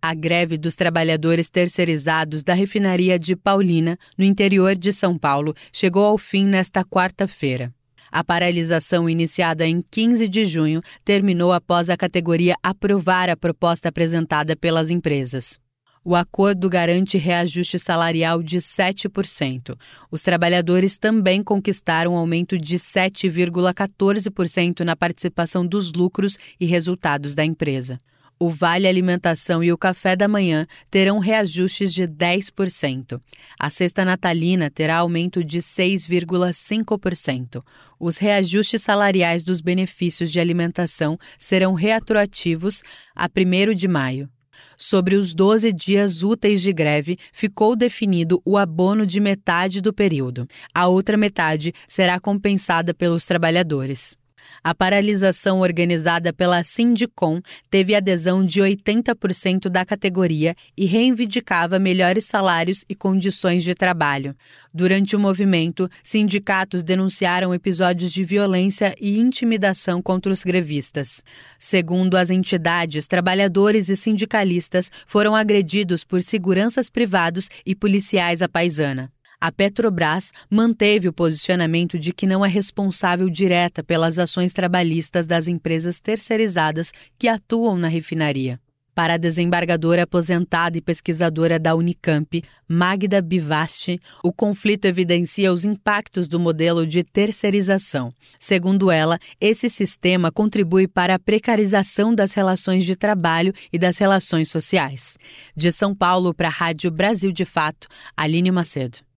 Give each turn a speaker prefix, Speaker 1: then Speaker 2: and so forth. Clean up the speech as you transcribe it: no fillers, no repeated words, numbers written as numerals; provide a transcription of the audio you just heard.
Speaker 1: A greve dos trabalhadores terceirizados da refinaria de Paulínia, no interior de São Paulo, chegou ao fim nesta quarta-feira. A paralisação, iniciada em 15 de junho, terminou após a categoria aprovar a proposta apresentada pelas empresas. O acordo garante reajuste salarial de 7%. Os trabalhadores também conquistaram um aumento de 7,14% na participação dos lucros e resultados da empresa. O Vale Alimentação e o Café da Manhã terão reajustes de 10%. A cesta natalina terá aumento de 6,5%. Os reajustes salariais dos benefícios de alimentação serão retroativos a 1º de maio. Sobre os 12 dias úteis de greve, ficou definido o abono de metade do período. A outra metade será compensada pelos trabalhadores. A paralisação organizada pela Sindicom teve adesão de 80% da categoria e reivindicava melhores salários e condições de trabalho. Durante o movimento, sindicatos denunciaram episódios de violência e intimidação contra os grevistas. Segundo as entidades, trabalhadores e sindicalistas foram agredidos por seguranças privados e policiais à paisana. A Petrobras manteve o posicionamento de que não é responsável direta pelas ações trabalhistas das empresas terceirizadas que atuam na refinaria. Para a desembargadora aposentada e pesquisadora da Unicamp, Magda Bivasti, o conflito evidencia os impactos do modelo de terceirização. Segundo ela, esse sistema contribui para a precarização das relações de trabalho e das relações sociais. De São Paulo para a Rádio Brasil de Fato, Aline Macedo.